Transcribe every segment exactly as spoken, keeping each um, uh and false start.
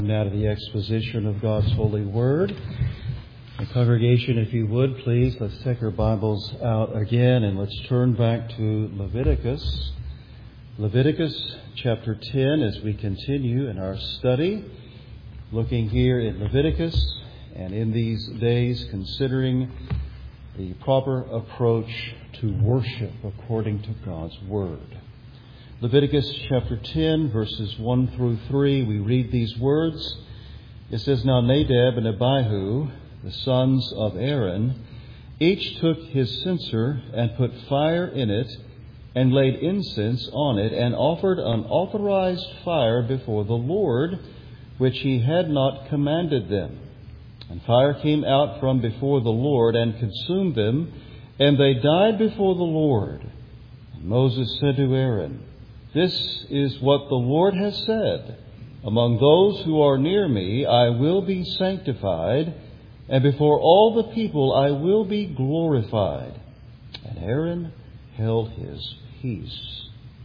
Now to the exposition of God's holy word. The congregation, if you would, please, let's take our Bibles out again and let's turn back to Leviticus. Leviticus chapter ten as we continue in our study, looking here in Leviticus and in these days considering the proper approach to worship according to God's word. Leviticus chapter ten, verses one through three, we read these words. It says, Now Nadab and Abihu, the sons of Aaron, each took his censer and put fire in it and laid incense on it and offered unauthorized fire before the Lord, which he had not commanded them. And fire came out from before the Lord and consumed them, and they died before the Lord. And Moses said to Aaron, This is what the Lord has said. Among those who are near me, I will be sanctified, and before all the people I will be glorified. And Aaron held his peace.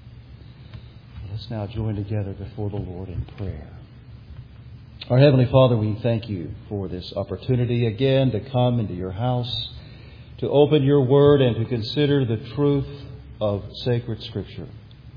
Let's now join together before the Lord in prayer. Our Heavenly Father, we thank you for this opportunity again to come into your house, to open your word and to consider the truth of sacred Scripture.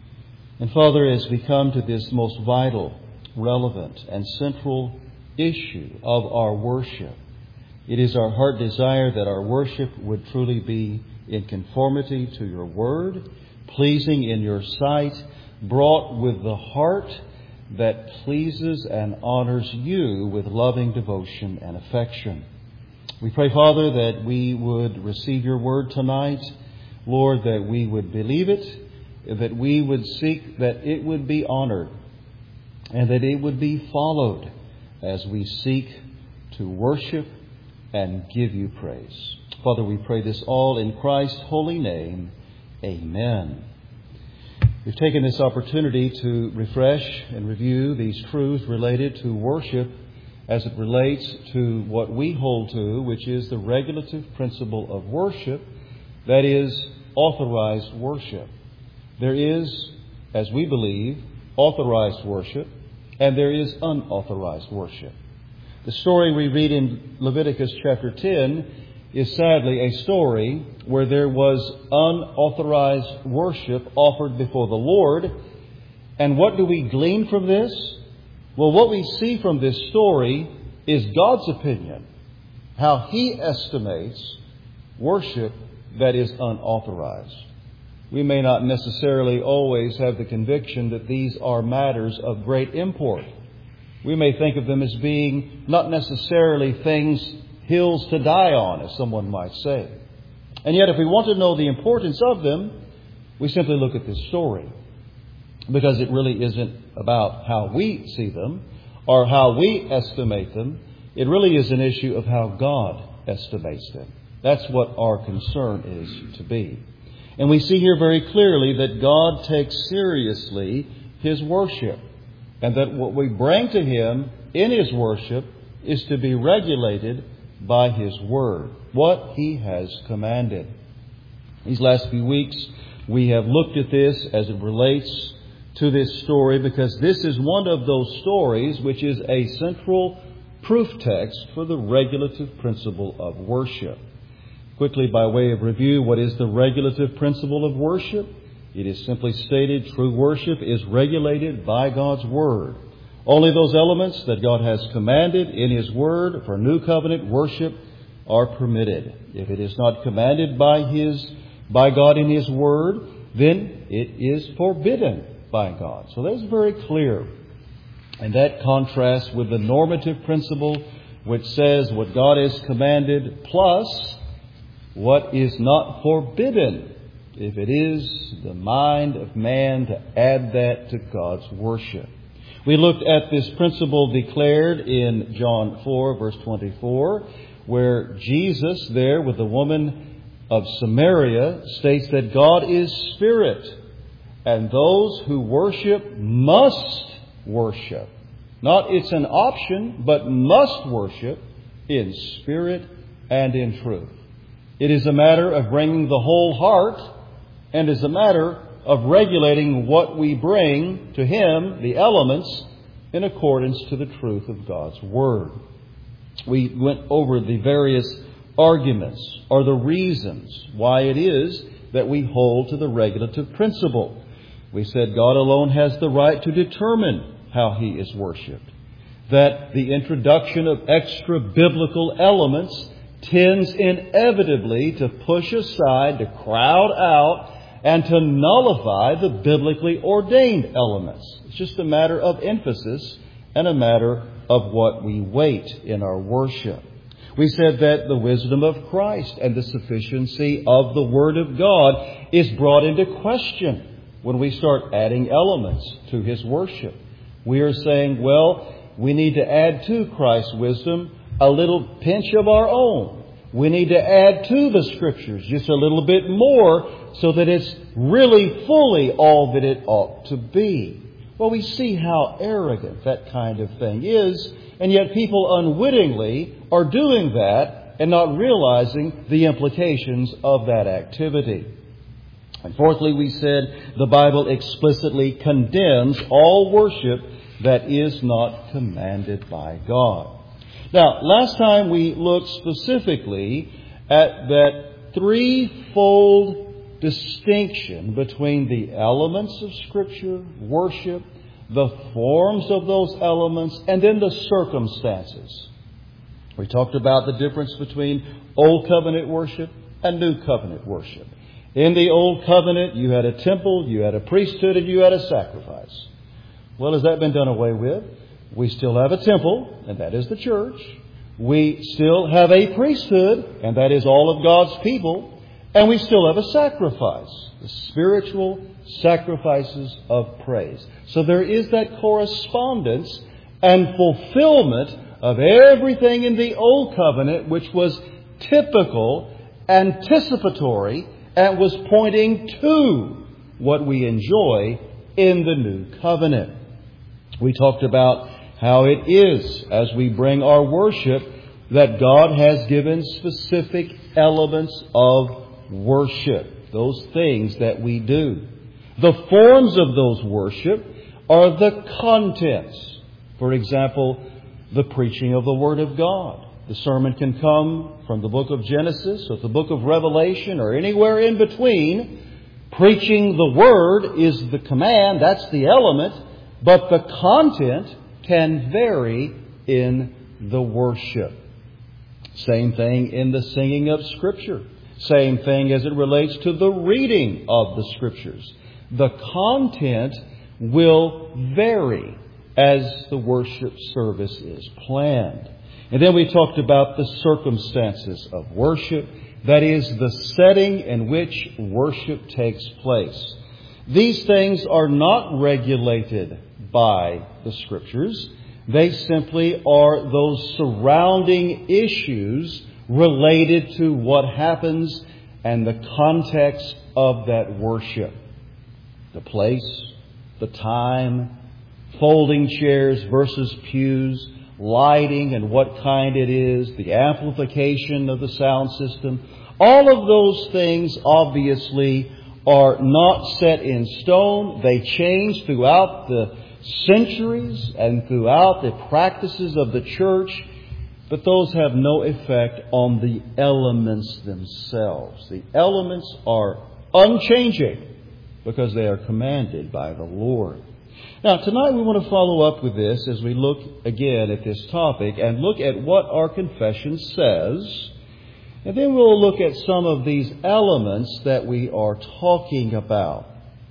And Father, as we come to this most vital, relevant, and central issue of our worship, it is our heart desire that our worship would truly be in conformity to your word, pleasing in your sight, brought with the heart that pleases and honors you with loving devotion and affection. We pray, Father, that we would receive your word tonight, Lord, that we would believe it, that we would seek that it would be honored and that it would be followed as we seek to worship and give you praise. Father, we pray this all in Christ's holy name. Amen. We've taken this opportunity to refresh and review these truths related to worship as it relates to what we hold to, which is the regulative principle of worship, that is, authorized worship. There is, as we believe, authorized worship, and there is unauthorized worship. The story we read in Leviticus chapter ten is sadly a story where there was unauthorized worship offered before the Lord. And what do we glean from this? Well, what we see from this story is God's opinion, how He estimates worship that is unauthorized. We may not necessarily always have the conviction that these are matters of great import. We may think of them as being not necessarily things, hills to die on, as someone might say. And yet, if we want to know the importance of them, we simply look at this story. Because it really isn't about how we see them or how we estimate them. It really is an issue of how God estimates them. That's what our concern is to be. And we see here very clearly that God takes seriously His worship, and that what we bring to Him in His worship is to be regulated by His Word, what He has commanded. These last few weeks we have looked at this as it relates to this story, because this is one of those stories which is a central proof text for the regulative principle of worship. Quickly, by way of review, what is the regulative principle of worship? It is simply stated, true worship is regulated by God's Word. Only those elements that God has commanded in His Word for New Covenant worship are permitted. If it is not commanded by His, by God in His Word, then it is forbidden by God. So that's very clear. And that contrasts with the normative principle which says what God has commanded plus what is not forbidden, if it is the mind of man to add that to God's worship. We looked at this principle declared in John four, verse twenty-four, where Jesus there with the woman of Samaria states that God is spirit, and those who worship must worship. Not it's an option, but must worship in spirit and in truth. It is a matter of bringing the whole heart, and is a matter of regulating what we bring to Him, the elements, in accordance to the truth of God's Word. We went over the various arguments or the reasons why it is that we hold to the regulative principle. We said God alone has the right to determine how He is worshipped. That the introduction of extra biblical elements tends inevitably to push aside, to crowd out, and to nullify the biblically ordained elements. It's just a matter of emphasis and a matter of what we weight in our worship. We said that the wisdom of Christ and the sufficiency of the Word of God is brought into question when we start adding elements to His worship. We are saying, well, we need to add to Christ's wisdom a little pinch of our own. We need to add to the Scriptures just a little bit more so that it's really fully all that it ought to be. Well, we see how arrogant that kind of thing is, and yet people unwittingly are doing that and not realizing the implications of that activity. And fourthly, we said the Bible explicitly condemns all worship that is not commanded by God. Now, last time we looked specifically at that threefold distinction between the elements of Scripture, worship, the forms of those elements, and then the circumstances. We talked about the difference between Old Covenant worship and New Covenant worship. In the Old Covenant, you had a temple, you had a priesthood, and you had a sacrifice. Well, has that been done away with? We still have a temple, and that is the church. We still have a priesthood, and that is all of God's people. And we still have a sacrifice, the spiritual sacrifices of praise. So there is that correspondence and fulfillment of everything in the Old Covenant, which was typical, anticipatory, and was pointing to what we enjoy in the New Covenant. We talked about how it is, as we bring our worship, that God has given specific elements of worship, those things that we do. The forms of those worship are the contents. For example, the preaching of the Word of God. The sermon can come from the book of Genesis or the book of Revelation or anywhere in between. Preaching the Word is the command, that's the element, but the content can vary in the worship. Same thing in the singing of Scripture. Same thing as it relates to the reading of the Scriptures. The content will vary as the worship service is planned. And then we talked about the circumstances of worship. That is, the setting in which worship takes place. These things are not regulated by the Scriptures. They simply are those surrounding issues related to what happens and the context of that worship. The place, the time, folding chairs versus pews, lighting and what kind it is, the amplification of the sound system. All of those things obviously are not set in stone. They change throughout the centuries and throughout the practices of the church, but those have no effect on the elements themselves. The elements are unchanging because they are commanded by the Lord. Now, tonight we want to follow up with this as we look again at this topic and look at what our confession says. And then we'll look at some of these elements that we are talking about.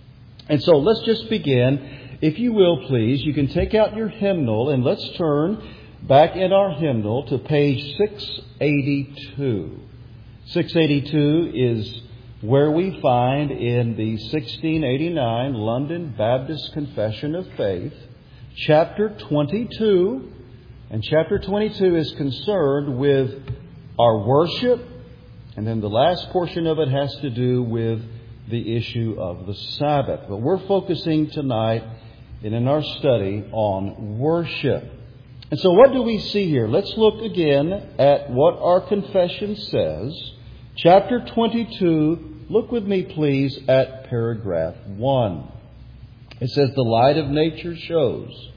And so let's just begin. If you will, please, you can take out your hymnal and let's turn back in our hymnal to page six eighty-two. six eighty-two is where we find in the sixteen eighty-nine London Baptist Confession of Faith, chapter twenty-two. And chapter twenty-two is concerned with our worship. And then the last portion of it has to do with the issue of the Sabbath. But we're focusing tonight and in our study on worship. And so what do we see here? Let's look again at what our confession says. Chapter twenty-two, look with me please at paragraph one. It says, "The light of nature shows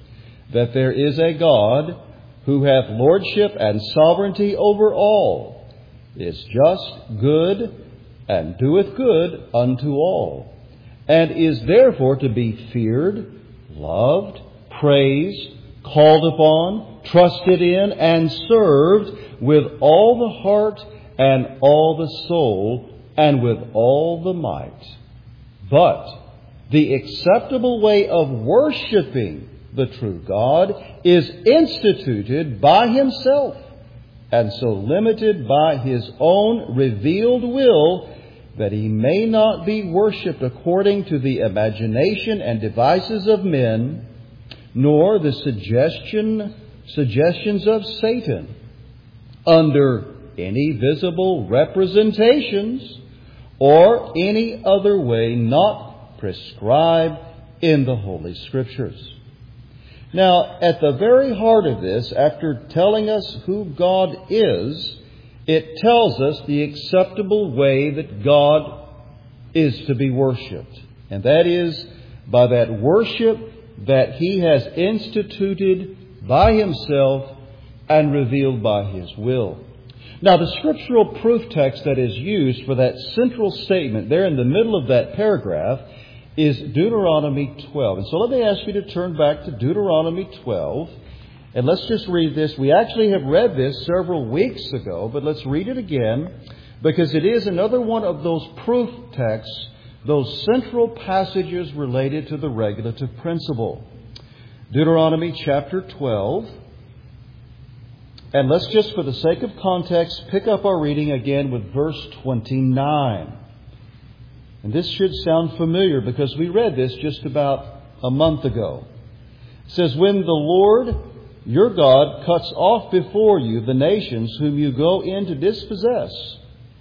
that there is a God who hath lordship and sovereignty over all, is just, good, and doeth good unto all, and is therefore to be feared, loved, praised, called upon, trusted in, and served with all the heart and all the soul and with all the might. But the acceptable way of worshiping the true God is instituted by Himself, and so limited by His own revealed will, that He may not be worshipped according to the imagination and devices of men, nor the suggestion suggestions of Satan, under any visible representations or any other way not prescribed in the Holy Scriptures. Now, at the very heart of this, after telling us who God is, it tells us the acceptable way that God is to be worshipped. And that is by that worship that He has instituted by Himself and revealed by His will. Now, the scriptural proof text that is used for that central statement there in the middle of that paragraph is Deuteronomy twelve. And so let me ask you to turn back to Deuteronomy twelve. And let's just read this. We actually have read this several weeks ago, but let's read it again, because it is another one of those proof texts, those central passages related to the regulative principle. Deuteronomy chapter twelve. And let's just, for the sake of context, pick up our reading again with verse twenty-nine. And this should sound familiar because we read this just about a month ago. It says, "When the Lord your God cuts off before you the nations whom you go in to dispossess,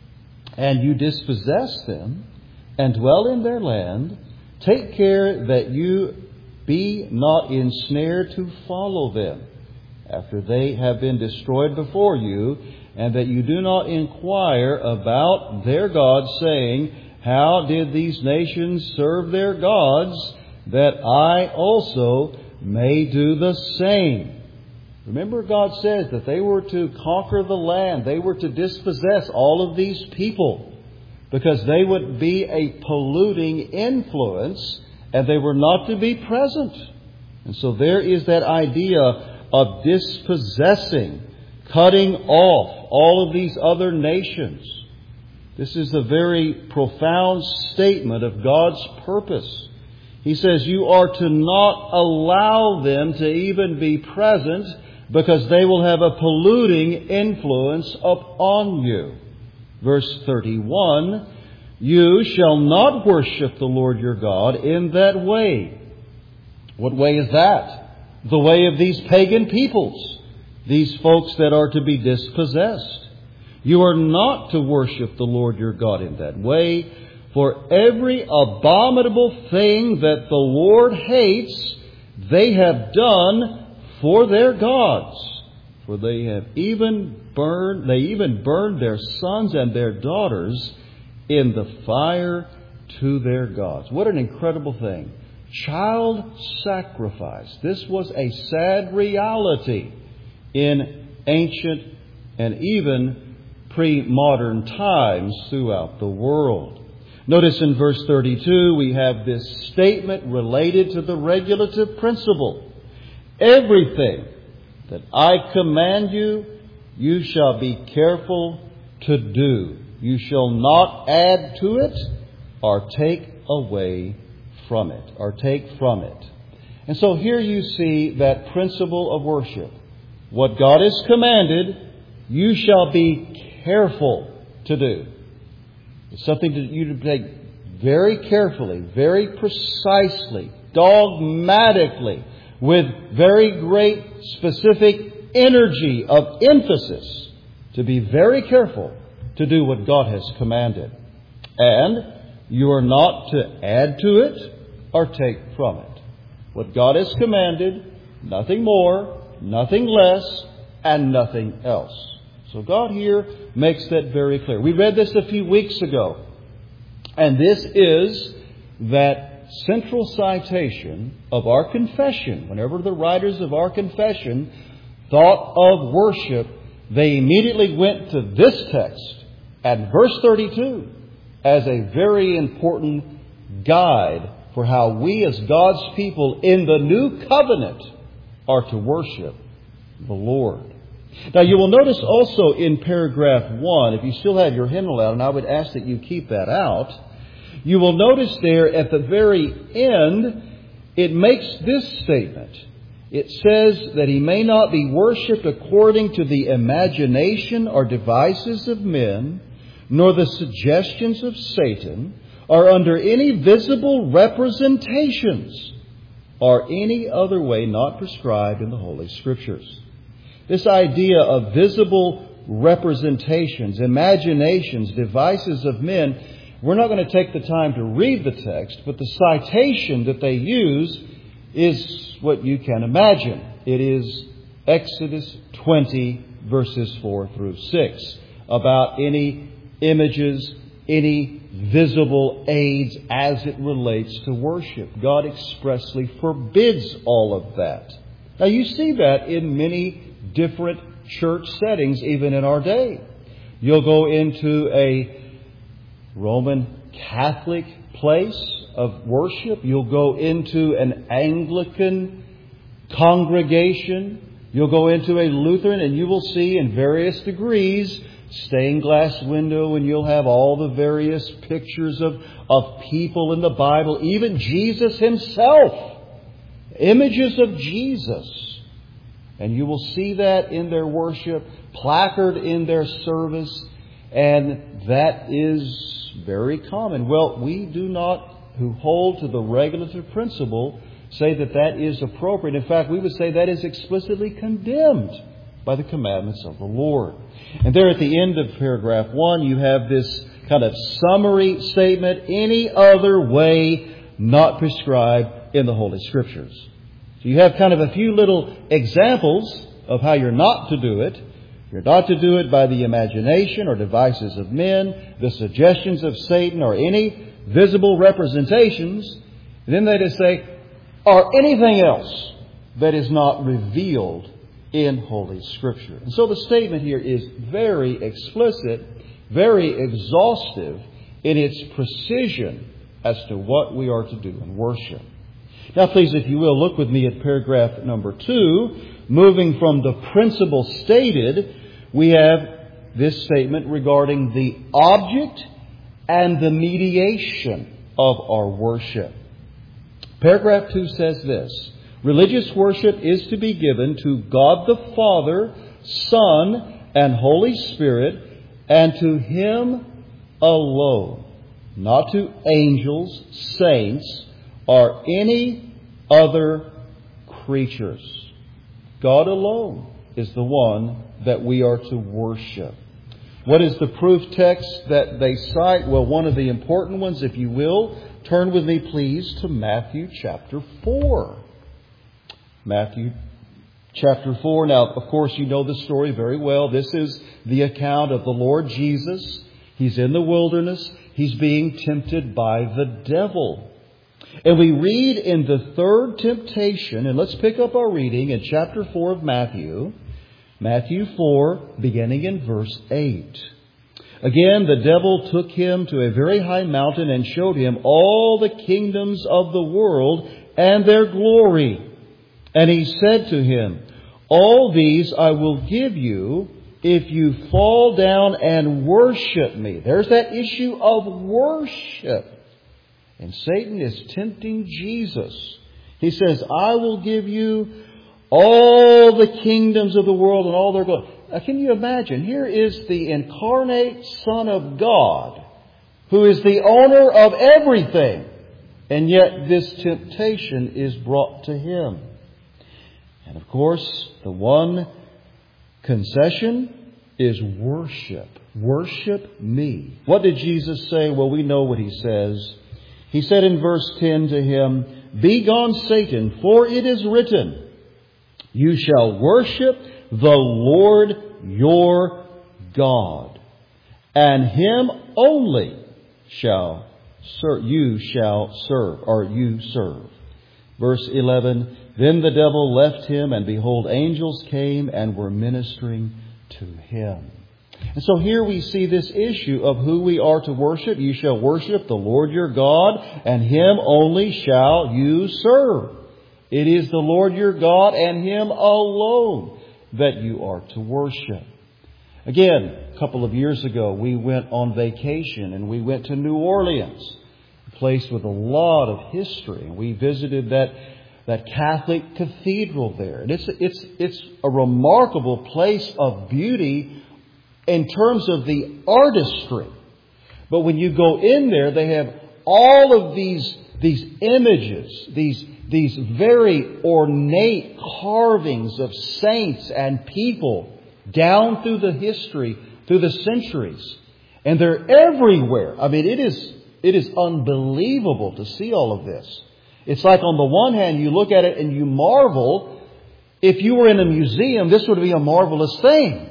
and you dispossess them, and dwell in their land, take care that you be not ensnared to follow them, after they have been destroyed before you, and that you do not inquire about their gods, saying, how did these nations serve their gods, that I also may do the same?" Remember, God says that they were to conquer the land. They were to dispossess all of these people because they would be a polluting influence and they were not to be present. And so there is that idea of dispossessing, cutting off all of these other nations. This is a very profound statement of God's purpose. He says you are to not allow them to even be present because they will have a polluting influence upon you. Verse thirty-one, "You shall not worship the Lord your God in that way." What way is that? The way of these pagan peoples, these folks that are to be dispossessed. You are not to worship the Lord your God in that way, for every abominable thing that the Lord hates, they have done for their gods. For they have even burned, they even burned their sons and their daughters in the fire to their gods. What an incredible thing. Child sacrifice. This was a sad reality in ancient and even pre-modern times throughout the world. Notice in verse thirty-two we have this statement related to the regulative principle. Everything that I command you, you shall be careful to do. You shall not add to it or take away from it, or take from it. And so here you see that principle of worship. What God has commanded, you shall be careful to do. It's something that you to take very carefully, very precisely, dogmatically, with very great specific energy of emphasis, to be very careful to do what God has commanded. And you are not to add to it or take from it. What God has commanded, nothing more, nothing less, and nothing else. So God here makes that very clear. We read this a few weeks ago. And this is that central citation of our confession, whenever the writers of our confession thought of worship, they immediately went to this text at verse thirty-two as a very important guide for how we as God's people in the new covenant are to worship the Lord. Now you will notice also in paragraph one, if you still have your hymnal out, and I would ask that you keep that out, you will notice there at the very end, it makes this statement. It says that He may not be worshipped according to the imagination or devices of men, nor the suggestions of Satan, or under any visible representations, or any other way not prescribed in the Holy Scriptures. This idea of visible representations, imaginations, devices of men, we're not going to take the time to read the text, but the citation that they use is what you can imagine. It is Exodus twenty, verses four through six, about any images, any visible aids as it relates to worship. God expressly forbids all of that. Now you see that in many different church settings, even in our day. You'll go into a Roman Catholic place of worship. You'll go into an Anglican congregation. You'll go into a Lutheran, and you will see in various degrees stained glass window, and you'll have all the various pictures of, of people in the Bible, even Jesus Himself, images of Jesus. And you will see that in their worship, placard in their service, and that is very common. Well, we do not, who hold to the regulative principle, say that that is appropriate. In fact, we would say that is explicitly condemned by the commandments of the Lord. And there at the end of paragraph one, you have this kind of summary statement, any other way not prescribed in the Holy Scriptures. So you have kind of a few little examples of how you're not to do it. You're not to do it by the imagination or devices of men, the suggestions of Satan, or any visible representations. And then they just say, or anything else that is not revealed in Holy Scripture. And so the statement here is very explicit, very exhaustive in its precision as to what we are to do in worship. Now please, if you will, look with me at paragraph number two. Moving from the principle stated, we have this statement regarding the object and the mediation of our worship. Paragraph two says this: religious worship is to be given to God the Father, Son, and Holy Spirit, and to Him alone, not to angels, saints, or any other creatures. God alone is the one that we are to worship. What is the proof text that they cite? Well, one of the important ones, if you will, turn with me please to Matthew chapter four. Matthew chapter four. Now, of course, you know the story very well. This is the account of the Lord Jesus. He's in the wilderness. He's being tempted by the devil. And we read in the third temptation, and let's pick up our reading in chapter four of Matthew. Matthew four, beginning in verse eight. Again, the devil took him to a very high mountain and showed him all the kingdoms of the world and their glory. And he said to him, all these I will give you if you fall down and worship me. There's that issue of worship. And Satan is tempting Jesus. He says, I will give you all the kingdoms of the world and all their glory. Now, can you imagine? Here is the incarnate Son of God, who is the owner of everything. And yet this temptation is brought to Him. And of course, the one concession is worship. Worship me. What did Jesus say? Well, we know what He says. He said in verse ten to him, begone, Satan, for it is written, you shall worship the Lord your God, and Him only shall serve, you shall serve, or you serve. Verse eleven, then the devil left him, and behold, angels came and were ministering to him. And so here we see this issue of who we are to worship. You shall worship the Lord your God, and Him only shall you serve. It is the Lord your God and Him alone that you are to worship. Again, a couple of years ago, we went on vacation and we went to New Orleans, a place with a lot of history. And we visited that, that Catholic cathedral there. And it's, it's, it's a remarkable place of beauty in terms of the artistry. But when you go in there, they have all of these, these images, these, these very ornate carvings of saints and people down through the history, through the centuries. And they're everywhere. I mean, it is, it is unbelievable to see all of this. It's like on the one hand, you look at it and you marvel. If you were in a museum, this would be a marvelous thing.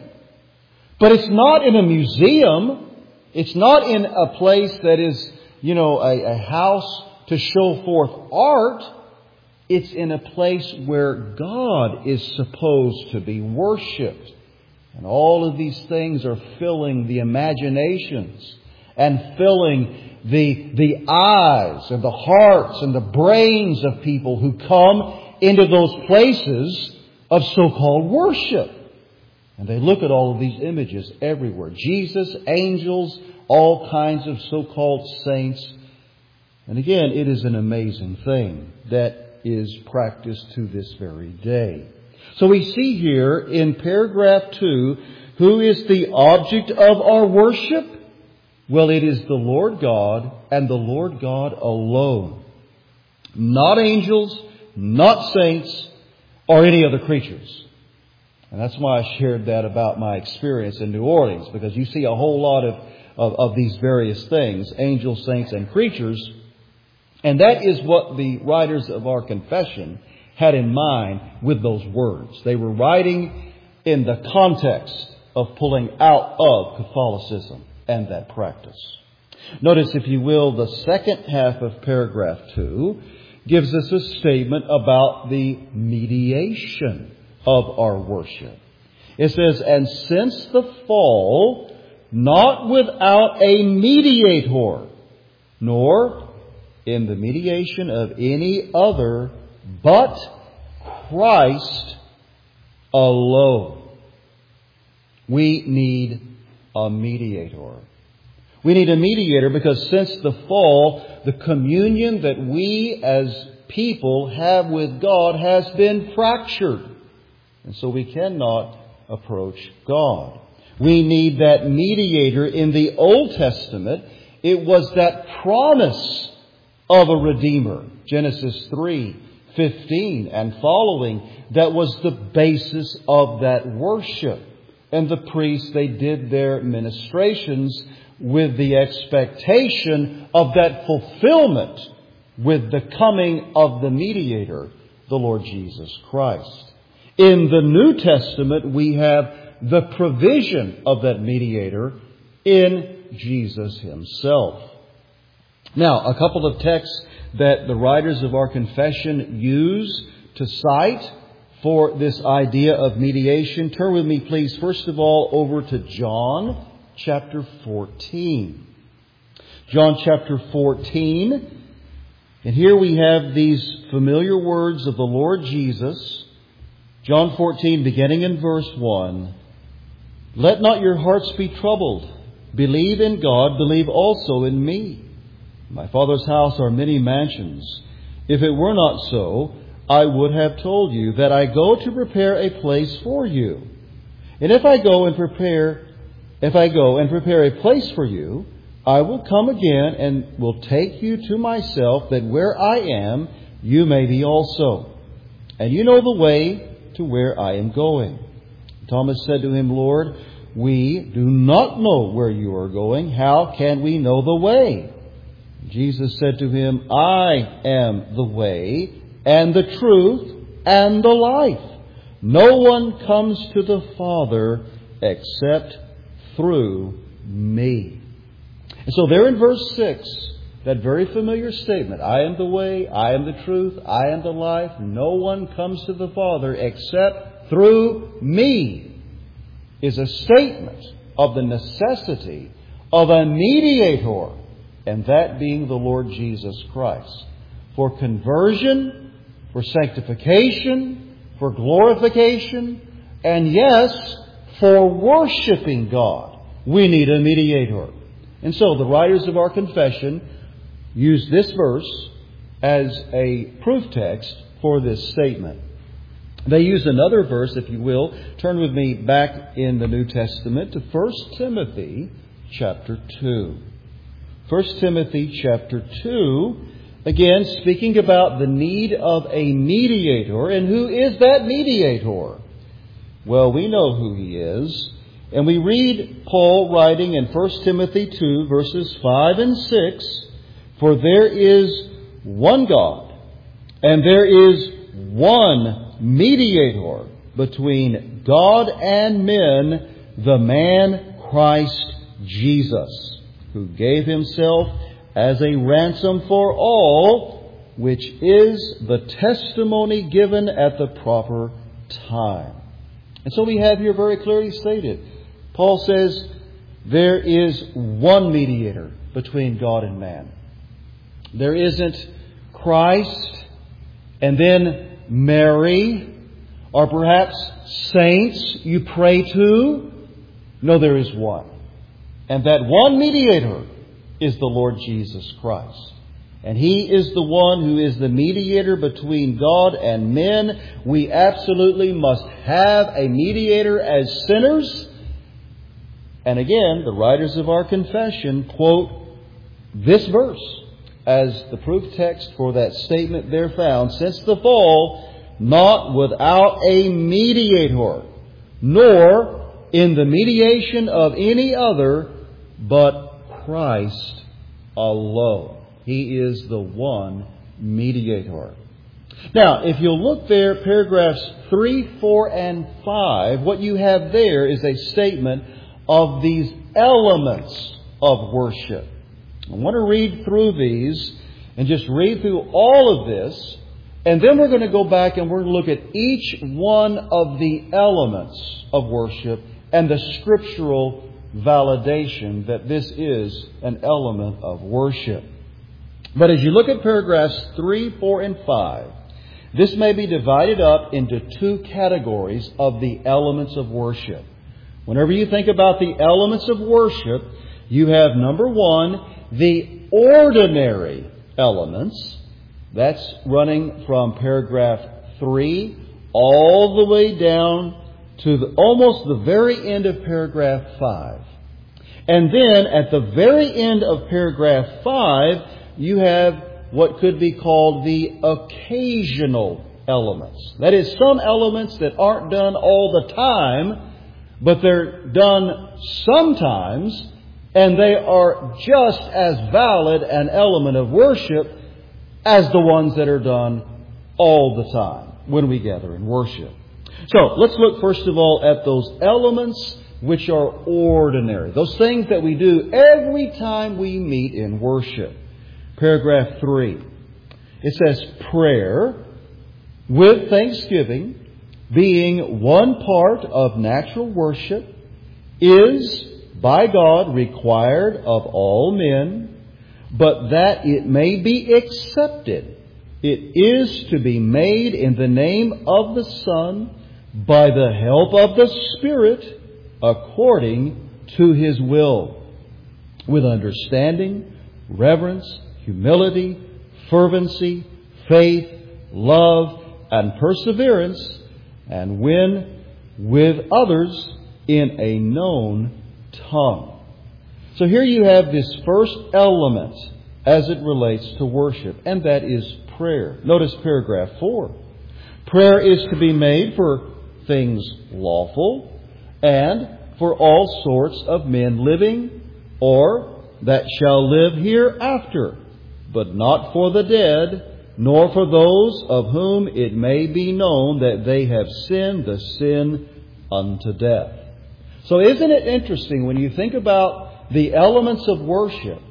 But it's not in a museum. It's not in a place that is, you know, a, a house to show forth art. It's in a place where God is supposed to be worshipped. And all of these things are filling the imaginations and filling the, the eyes and the hearts and the brains of people who come into those places of so-called worship. And they look at all of these images everywhere. Jesus, angels, all kinds of so-called saints. And again, it is an amazing thing that is practiced to this very day. So we see here in paragraph two, who is the object of our worship? Well, it is the Lord God and the Lord God alone. Not angels, not saints, or any other creatures. And that's why I shared that about my experience in New Orleans, because you see a whole lot of, of, of these various things, angels, saints, and creatures. And that is what the writers of our confession had in mind with those words. They were writing in the context of pulling out of Catholicism and that practice. Notice, if you will, the second half of paragraph two gives us a statement about the mediation of our worship. It says, and since the fall, not without a mediator, nor in the mediation of any other, but Christ alone. We need a mediator. We need a mediator because since the fall, the communion that we as people have with God has been fractured. And so we cannot approach God. We need that mediator. In the Old Testament, it was that promise of a Redeemer. Genesis three fifteen and following, that was the basis of that worship. And the priests, they did their ministrations with the expectation of that fulfillment with the coming of the mediator, the Lord Jesus Christ. In the New Testament, we have the provision of that mediator in Jesus Himself. Now, a couple of texts that the writers of our confession use to cite for this idea of mediation. Turn with me, please, first of all, over to John chapter fourteen. John chapter fourteen. And here we have these familiar words of the Lord Jesus. John fourteen, beginning in verse one. Let not your hearts be troubled. Believe in God, believe also in me. In my Father's house are many mansions. If it were not so, I would have told you that I go to prepare a place for you. And if I go and prepare, if I go and prepare a place for you, I will come again and will take you to myself, that where I am, you may be also. And you know the way to where I am going. Thomas said to him, Lord, we do not know where you are going. How can we know the way? Jesus said to him, I am the way and the truth and the life. No one comes to the Father except through me. And so there in verse six, That very familiar statement, I am the way, I am the truth, I am the life. No one comes to the Father except through me, is a statement of the necessity of a mediator, and that being the Lord Jesus Christ. For conversion, for sanctification, for glorification, and yes, for worshiping God, we need a mediator. And so the writers of our confession use this verse as a proof text for this statement. They use another verse, if you will. Turn with me back in the New Testament to First Timothy chapter two. First Timothy chapter two, again speaking about the need of a mediator. And who is that mediator? Well, we know who he is. And we read Paul writing in First Timothy two, verses five and six, for there is one God, and there is one mediator between God and men, the man Christ Jesus, who gave himself as a ransom for all, which is the testimony given at the proper time. And so we have here very clearly stated, Paul says, there is one mediator between God and man. There isn't Christ and then Mary, or perhaps saints you pray to. No, there is one. And that one mediator is the Lord Jesus Christ. And He is the one who is the mediator between God and men. We absolutely must have a mediator as sinners. And again, the writers of our confession quote this verse as the proof text for that statement there found. Since the fall, not without a mediator, nor in the mediation of any other, but Christ alone. He is the one mediator. Now, if you'll look there, paragraphs three, four, and five, what you have there is a statement of these elements of worship. I want to read through these and just read through all of this. And then we're going to go back and we're going to look at each one of the elements of worship and the scriptural validation that this is an element of worship. But as you look at paragraphs three, four, and five, this may be divided up into two categories of the elements of worship. Whenever you think about the elements of worship, you have, number one, the ordinary elements. That's running from paragraph three all the way down to the, almost the very end of paragraph five. And then at the very end of paragraph five, you have what could be called the occasional elements. That is, some elements that aren't done all the time, but they're done sometimes, and they are just as valid an element of worship as the ones that are done all the time when we gather in worship. So let's look first of all at those elements which are ordinary. Those things that we do every time we meet in worship. Paragraph three. It says, prayer with thanksgiving, being one part of natural worship, is by God required of all men, but that it may be accepted, it is to be made in the name of the Son, by the help of the Spirit, according to His will, with understanding, reverence, humility, fervency, faith, love, and perseverance, and when with others in a known tongue. So here you have this first element as it relates to worship, and that is prayer. Notice paragraph four. Prayer is to be made for things lawful and for all sorts of men living or that shall live hereafter, but not for the dead, nor for those of whom it may be known that they have sinned the sin unto death. So isn't it interesting when you think about the elements of worship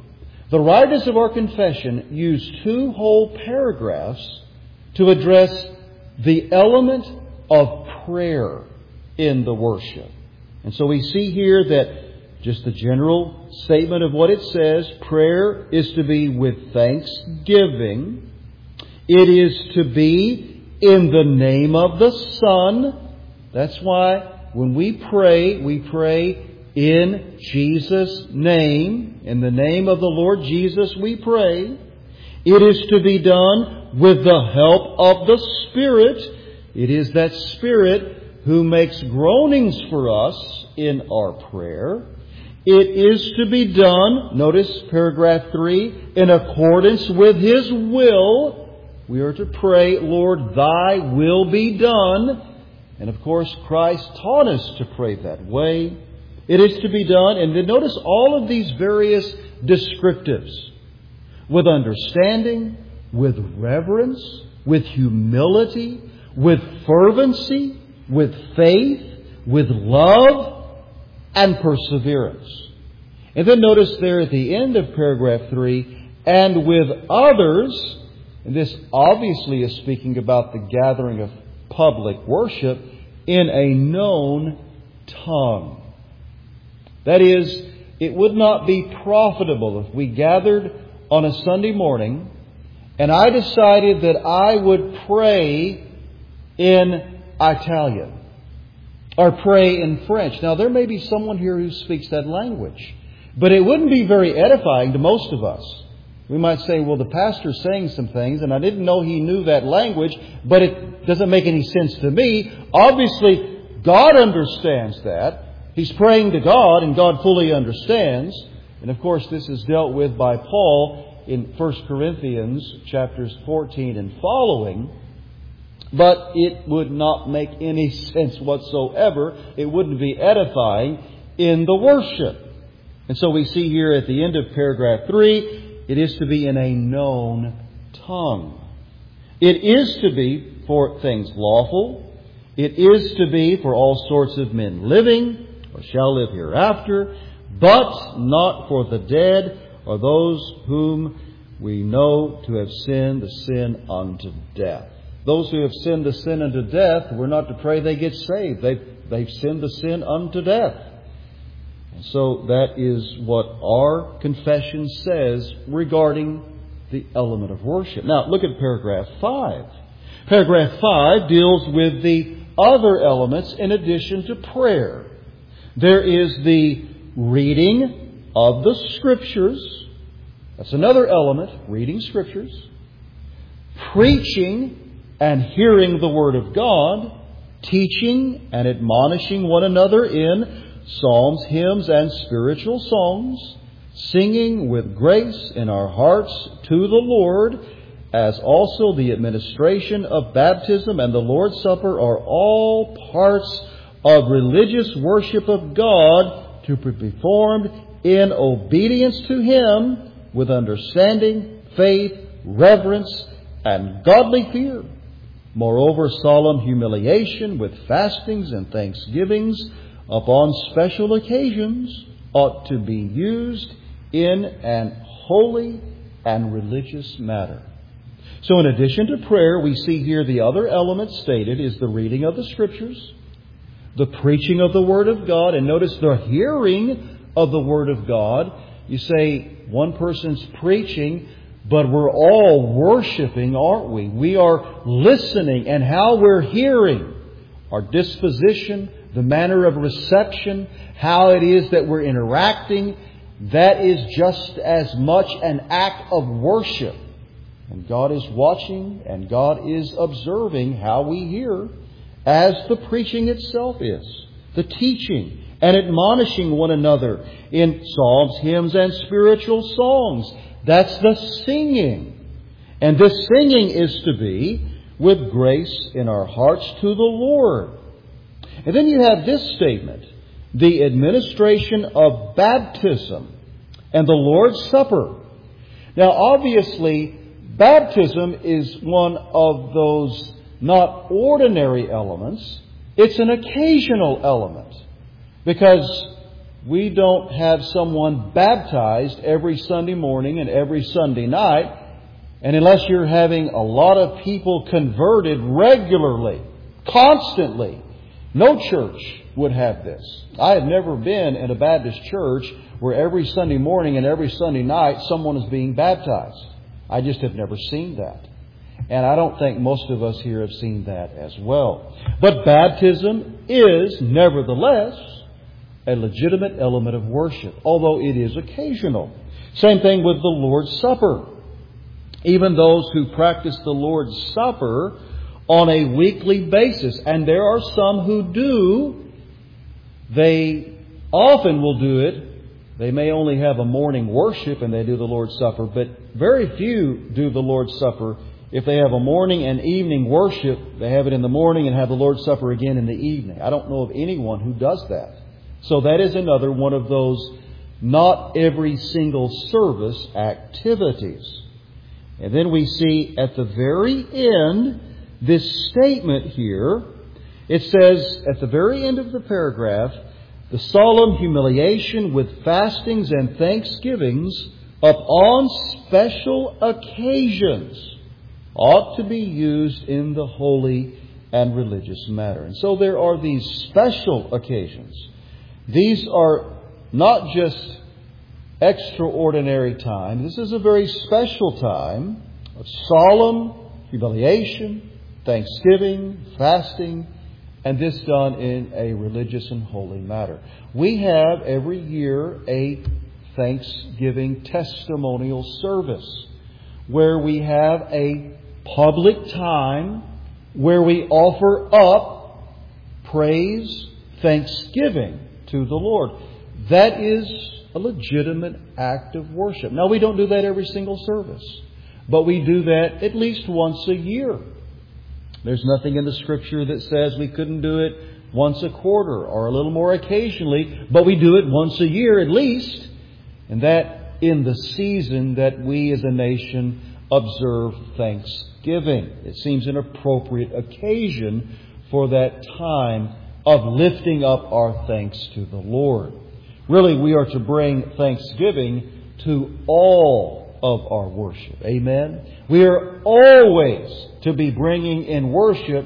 The writers of our confession use two whole paragraphs to address the element of prayer in the worship. And so we see here that just the general statement of what it says, prayer is to be with thanksgiving. It is to be in the name of the Son. That's why when we pray, we pray in Jesus' name. In the name of the Lord Jesus we pray. It is to be done with the help of the Spirit. It is that Spirit who makes groanings for us in our prayer. It is to be done, notice paragraph three, in accordance with His will. We are to pray, Lord, Thy will be done. And of course, Christ taught us to pray that way. It is to be done, and then notice all of these various descriptives. With understanding, with reverence, with humility, with fervency, with faith, with love, and perseverance. And then notice there at the end of paragraph three, and with others, and this obviously is speaking about the gathering of public worship, in a known tongue. That is, it would not be profitable if we gathered on a Sunday morning and I decided that I would pray in Italian or pray in French. Now, there may be someone here who speaks that language, but it wouldn't be very edifying to most of us. We might say, well, the pastor's saying some things, and I didn't know he knew that language, but it doesn't make any sense to me. Obviously, God understands that. He's praying to God, and God fully understands. And of course, this is dealt with by Paul in First Corinthians chapters fourteen and following. But it would not make any sense whatsoever. It wouldn't be edifying in the worship. And so we see here at the end of paragraph three, it is to be in a known tongue. It is to be for things lawful. It is to be for all sorts of men living, or shall live hereafter, but not for the dead, or those whom we know to have sinned the sin unto death. Those who have sinned the sin unto death, we're not to pray they get saved. They've, they've sinned the sin unto death. And so that is what our confession says regarding the element of worship. Now, look at paragraph five. Paragraph five deals with the other elements in addition to prayer. There is the reading of the Scriptures. That's another element, reading Scriptures. Preaching and hearing the Word of God. Teaching and admonishing one another in psalms, hymns, and spiritual songs. Singing with grace in our hearts to the Lord, as also the administration of baptism and the Lord's Supper are all parts of religious worship of God to be performed in obedience to Him with understanding, faith, reverence, and godly fear. Moreover, solemn humiliation with fastings and thanksgivings upon special occasions ought to be used in an holy and religious manner. So in addition to prayer, we see here the other element stated is the reading of the Scriptures, the preaching of the Word of God, and notice the hearing of the Word of God. You say one person's preaching, but we're all worshiping, aren't we? We are listening, and how we're hearing, our disposition, the manner of reception, how it is that we're interacting, that is just as much an act of worship. And God is watching and God is observing how we hear, as the preaching itself is. The teaching and admonishing one another in psalms, hymns, and spiritual songs. That's the singing. And this singing is to be with grace in our hearts to the Lord. And then you have this statement, the administration of baptism and the Lord's Supper. Now, obviously, baptism is one of those not ordinary elements. It's an occasional element. Because we don't have someone baptized every Sunday morning and every Sunday night. And unless you're having a lot of people converted regularly, constantly, no church would have this. I have never been in a Baptist church where every Sunday morning and every Sunday night someone is being baptized. I just have never seen that. And I don't think most of us here have seen that as well. But baptism is, nevertheless, a legitimate element of worship, although it is occasional. Same thing with the Lord's Supper. Even those who practice the Lord's Supper on a weekly basis, and there are some who do, they often will do it. They may only have a morning worship and they do the Lord's Supper, but very few do the Lord's Supper. If they have a morning and evening worship, they have it in the morning and have the Lord's Supper again in the evening. I don't know of anyone who does that. So that is another one of those not every single service activities. And then we see at the very end this statement here. It says at the very end of the paragraph, the solemn humiliation with fastings and thanksgivings upon special occasions ought to be used in the holy and religious matter. And so there are these special occasions. These are not just extraordinary time. This is a very special time of solemn humiliation, thanksgiving, fasting, and this done in a religious and holy matter. We have every year a Thanksgiving testimonial service where we have a public time where we offer up praise, thanksgiving to the Lord. That is a legitimate act of worship. Now, we don't do that every single service, but we do that at least once a year. There's nothing in the Scripture that says we couldn't do it once a quarter or a little more occasionally, but we do it once a year at least, and that in the season that we as a nation observe Thanksgiving. It seems an appropriate occasion for that time of lifting up our thanks to the Lord. Really, we are to bring thanksgiving to all of our worship. Amen? We are always to be bringing in worship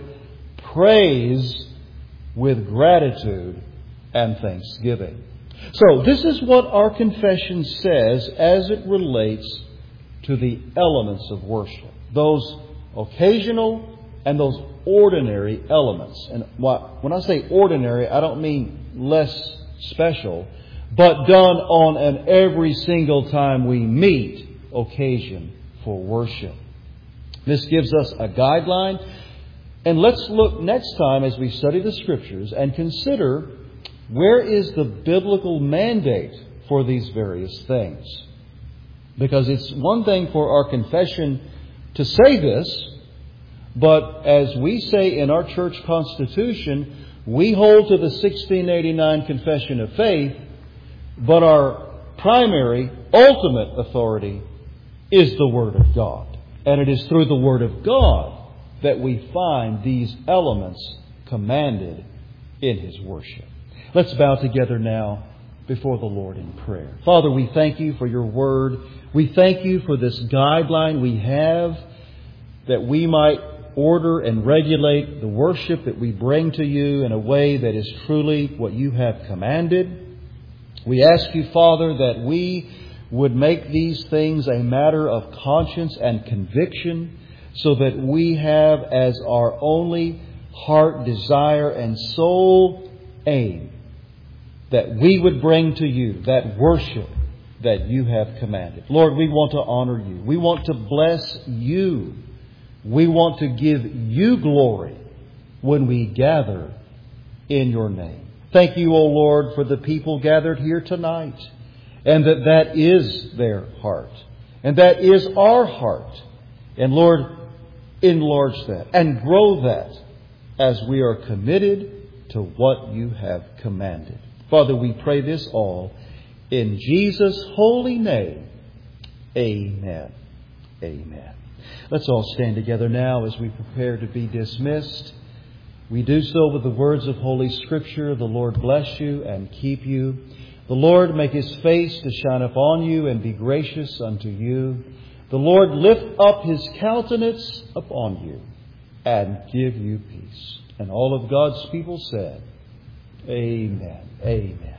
praise with gratitude and thanksgiving. So, this is what our confession says as it relates to the elements of worship. Those occasional and those ordinary elements. And when I say ordinary, I don't mean less special, but done on an every single time we meet occasion for worship. This gives us a guideline. And let's look next time as we study the Scriptures and consider where is the biblical mandate for these various things. Because it's one thing for our confession to say this, but as we say in our church constitution, we hold to the sixteen eighty-nine Confession of Faith, but our primary, ultimate authority is the Word of God. And it is through the Word of God that we find these elements commanded in His worship. Let's bow together now before the Lord in prayer. Father, we thank You for Your Word. We thank You for this guideline we have that we might order and regulate the worship that we bring to You in a way that is truly what You have commanded. We ask You, Father, that we would make these things a matter of conscience and conviction so that we have as our only heart desire and sole aim that we would bring to You that worship that You have commanded. Lord, we want to honor You. We want to bless You. We want to give You glory when we gather in Your name. Thank You, O Lord, for the people gathered here tonight, and that that is their heart, and that is our heart. And Lord, enlarge that and grow that as we are committed to what You have commanded. Father, we pray this all in Jesus' holy name. Amen. Amen. Let's all stand together now as we prepare to be dismissed. We do so with the words of Holy Scripture. The Lord bless you and keep you. The Lord make His face to shine upon you and be gracious unto you. The Lord lift up His countenance upon you and give you peace. And all of God's people said, Amen. Amen.